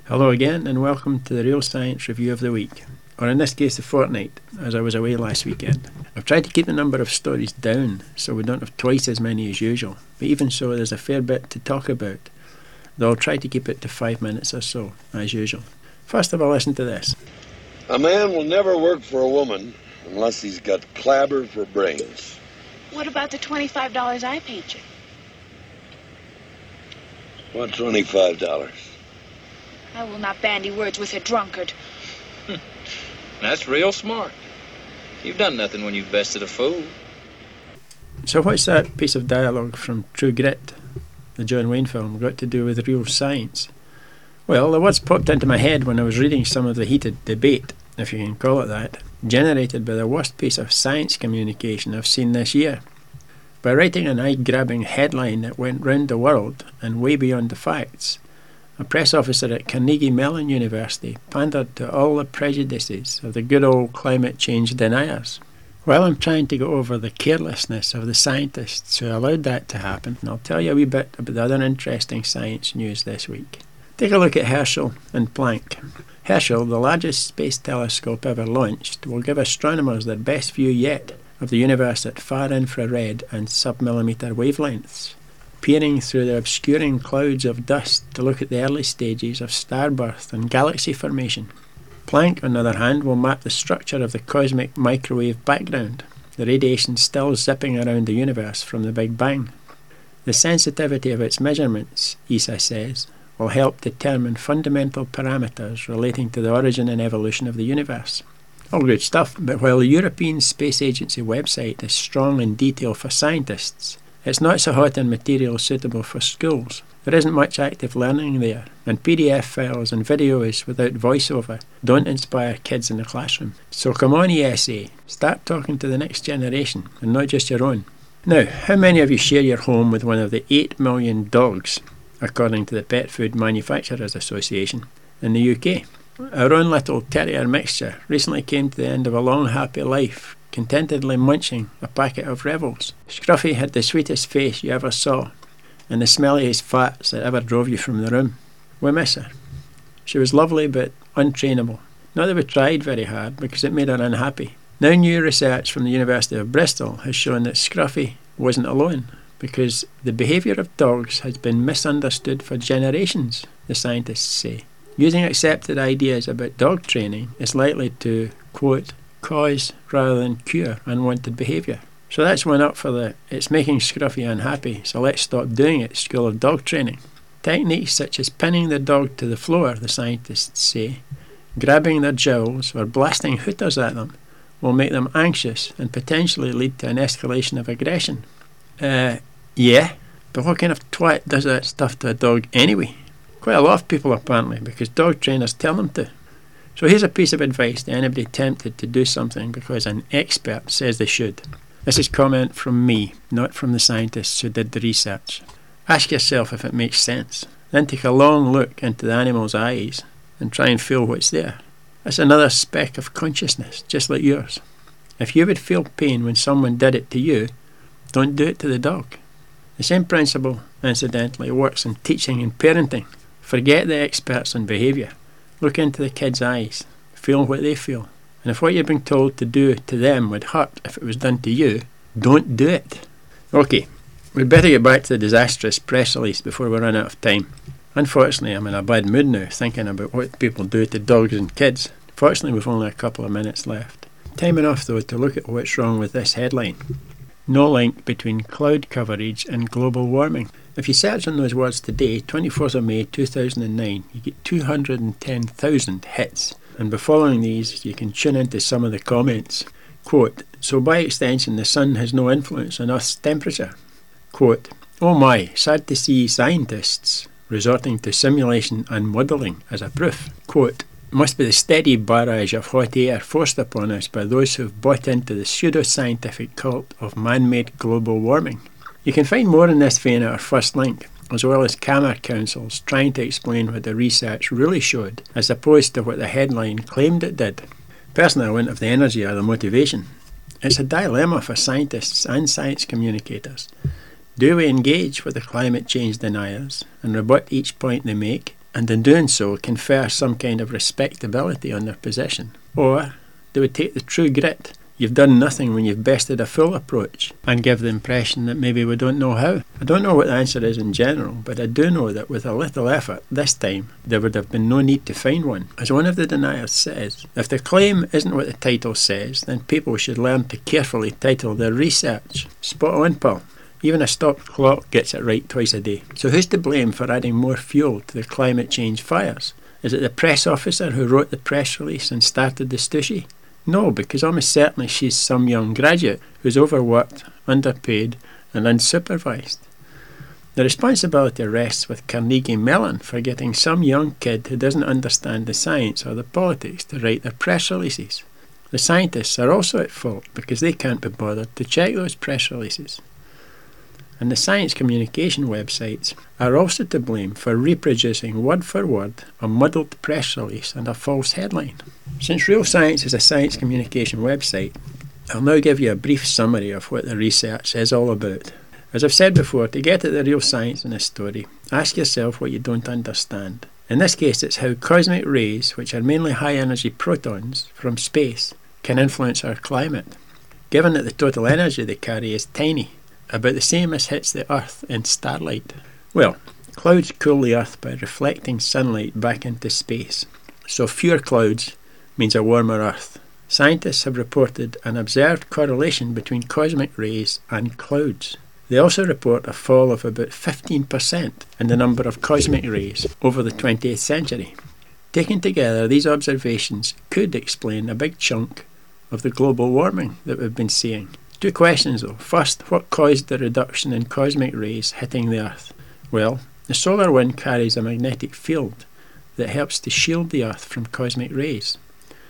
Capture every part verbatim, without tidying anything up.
Hello again and welcome to the Real Science Review of the Week, or in this case the fortnight, as I was away last weekend. I've tried to keep the number of stories down so we don't have twice as many as usual, but even so there's a fair bit to talk about, though I'll try to keep it to five minutes or so, as usual. First of all, listen to this. A man will never work for a woman unless he's got clabber for brains. What about the twenty-five dollars I paid you? What twenty-five dollars? I will not bandy words with a drunkard. That's real smart. You've done nothing when you've bested a fool. So what's that piece of dialogue from True Grit, the John Wayne film, got to do with real science? Well, the words popped into my head when I was reading some of the heated debate, if you can call it that, generated by the worst piece of science communication I've seen this year. By writing an eye-grabbing headline that went round the world and way beyond the facts, a press officer at Carnegie Mellon University pandered to all the prejudices of the good old climate change deniers. While I'm trying to go over the carelessness of the scientists who allowed that to happen, I'll tell you a wee bit about the other interesting science news this week. Take a look at Herschel and Planck. Herschel, the largest space telescope ever launched, will give astronomers their best view yet of the universe at far infrared and submillimetre wavelengths, peering through the obscuring clouds of dust to look at the early stages of star birth and galaxy formation. Planck, on the other hand, will map the structure of the cosmic microwave background, the radiation still zipping around the universe from the Big Bang. The sensitivity of its measurements, E S A says, will help determine fundamental parameters relating to the origin and evolution of the universe. All good stuff, but while the European Space Agency website is strong in detail for scientists, it's not so hot in material suitable for schools. There isn't much active learning there, and P D F files and videos without voiceover don't inspire kids in the classroom. So come on, E S A, start talking to the next generation, and not just your own. Now, how many of you share your home with one of the eight million dogs, according to the Pet Food Manufacturers Association, in the U K? Our own little terrier mixture recently came to the end of a long happy life, contentedly munching a packet of Rebels. Scruffy had the sweetest face you ever saw, and the smelliest farts that ever drove you from the room. We miss her. She was lovely but untrainable. Not that we tried very hard, because it made her unhappy. Now new research from the University of Bristol has shown that Scruffy wasn't alone, because the behaviour of dogs has been misunderstood for generations, the scientists say. Using accepted ideas about dog training is likely to, quote, cause rather than cure unwanted behaviour. So that's one up for the "it's making Scruffy unhappy, so let's stop doing it" school of dog training. Techniques such as pinning the dog to the floor, the scientists say, grabbing their jowls or blasting hooters at them will make them anxious and potentially lead to an escalation of aggression. Uh, yeah, but what kind of twat does that stuff to a dog anyway? Quite a lot of people apparently, because dog trainers tell them to. So here's a piece of advice to anybody tempted to do something because an expert says they should. This is comment from me, not from the scientists who did the research. Ask yourself if it makes sense. Then take a long look into the animal's eyes and try and feel what's there. That's another speck of consciousness, just like yours. If you would feel pain when someone did it to you, don't do it to the dog. The same principle, incidentally, works in teaching and parenting. Forget the experts on behaviour. Look into the kids' eyes. Feel what they feel. And if what you're being told to do to them would hurt if it was done to you, don't do it. Okay, we'd better get back to the disastrous press release before we run out of time. Unfortunately, I'm in a bad mood now, thinking about what people do to dogs and kids. Fortunately, we've only a couple of minutes left. Time enough, though, to look at what's wrong with this headline. No link between cloud coverage and global warming. If you search on those words today, twenty-fourth of May two thousand nine, you get two hundred ten thousand hits. And by following these, you can tune into some of the comments. Quote, so by extension, the sun has no influence on Earth's temperature. Quote, oh my, sad to see scientists resorting to simulation and modelling as a proof. Quote, must be the steady barrage of hot air forced upon us by those who have bought into the pseudo-scientific cult of man-made global warming. You can find more in this vein at our first link, as well as camera councils trying to explain what the research really showed, as opposed to what the headline claimed it did. Personally, I wouldn't have the energy or the motivation. It's a dilemma for scientists and science communicators. Do we engage with the climate change deniers and rebut each point they make, and in doing so confer some kind of respectability on their position. Or they would take the true grit, you've done nothing when you've bested a fool approach, and give the impression that maybe we don't know how. I don't know what the answer is in general, but I do know that with a little effort, this time, there would have been no need to find one. As one of the deniers says, if the claim isn't what the title says, then people should learn to carefully title their research. Spot on, Paul. Even a stopped clock gets it right twice a day. So who's to blame for adding more fuel to the climate change fires? Is it the press officer who wrote the press release and started the stushy? No, because almost certainly she's some young graduate who's overworked, underpaid and unsupervised. The responsibility rests with Carnegie Mellon for getting some young kid who doesn't understand the science or the politics to write their press releases. The scientists are also at fault because they can't be bothered to check those press releases. And the science communication websites are also to blame for reproducing word for word a muddled press release and a false headline. Since Real Science is a science communication website, I'll now give you a brief summary of what the research is all about. As I've said before, to get at the real science in this story, ask yourself what you don't understand. In this case, it's how cosmic rays, which are mainly high-energy protons from space, can influence our climate, given that the total energy they carry is tiny, about the same as hits the Earth in starlight. Well, clouds cool the Earth by reflecting sunlight back into space. So fewer clouds means a warmer Earth. Scientists have reported an observed correlation between cosmic rays and clouds. They also report a fall of about fifteen percent in the number of cosmic rays over the twentieth century. Taken together, these observations could explain a big chunk of the global warming that we've been seeing. Two questions though. First, what caused the reduction in cosmic rays hitting the Earth? Well, the solar wind carries a magnetic field that helps to shield the Earth from cosmic rays.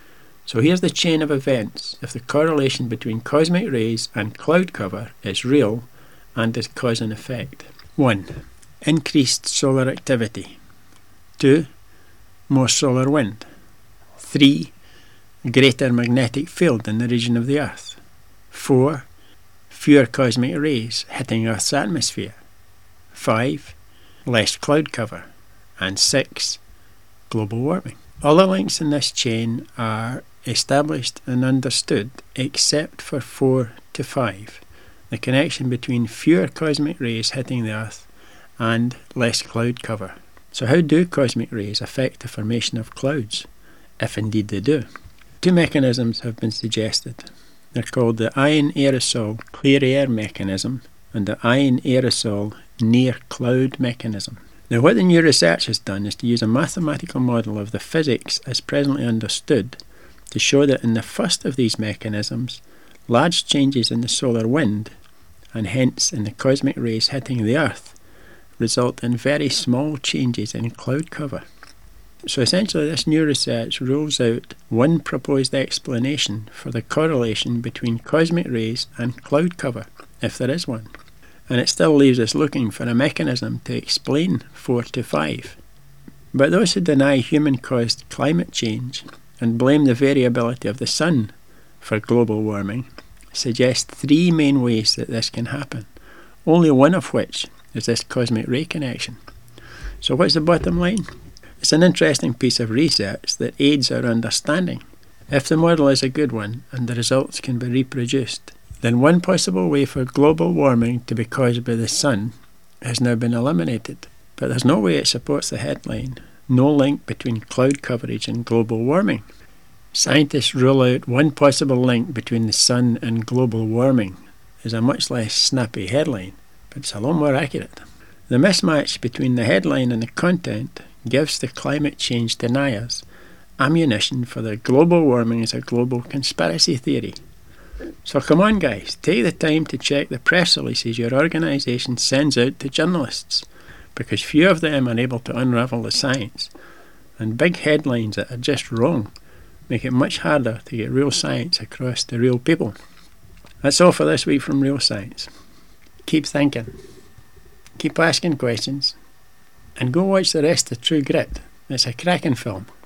So here's the chain of events if the correlation between cosmic rays and cloud cover is real and is cause and effect. one. Increased solar activity. two. More solar wind. three. Greater magnetic field in the region of the Earth. four. Fewer cosmic rays hitting Earth's atmosphere. five. Less cloud cover. And six. Global warming. All the links in this chain are established and understood except for four to five, the connection between fewer cosmic rays hitting the Earth and less cloud cover. So how do cosmic rays affect the formation of clouds, if indeed they do? Two mechanisms have been suggested. They're called the ion aerosol clear air mechanism and the ion aerosol near cloud mechanism. Now what the new research has done is to use a mathematical model of the physics as presently understood to show that in the first of these mechanisms, large changes in the solar wind, and hence in the cosmic rays hitting the Earth, result in very small changes in cloud cover. So essentially this new research rules out one proposed explanation for the correlation between cosmic rays and cloud cover, if there is one. And it still leaves us looking for a mechanism to explain four to five. But those who deny human-caused climate change and blame the variability of the sun for global warming suggest three main ways that this can happen, only one of which is this cosmic ray connection. So what's the bottom line? It's an interesting piece of research that aids our understanding. If the model is a good one and the results can be reproduced, then one possible way for global warming to be caused by the sun has now been eliminated. But there's no way it supports the headline, no link between cloud coverage and global warming. Scientists rule out one possible link between the sun and global warming is a much less snappy headline, but it's a lot more accurate. The mismatch between the headline and the content gives the climate change deniers ammunition for their global warming as a global conspiracy theory. So come on guys, take the time to check the press releases your organisation sends out to journalists, because few of them are able to unravel the science, and big headlines that are just wrong make it much harder to get real science across to real people. That's all for this week from Real Science. Keep thinking, keep asking questions, and go watch the rest of True Grit. It's a cracking film.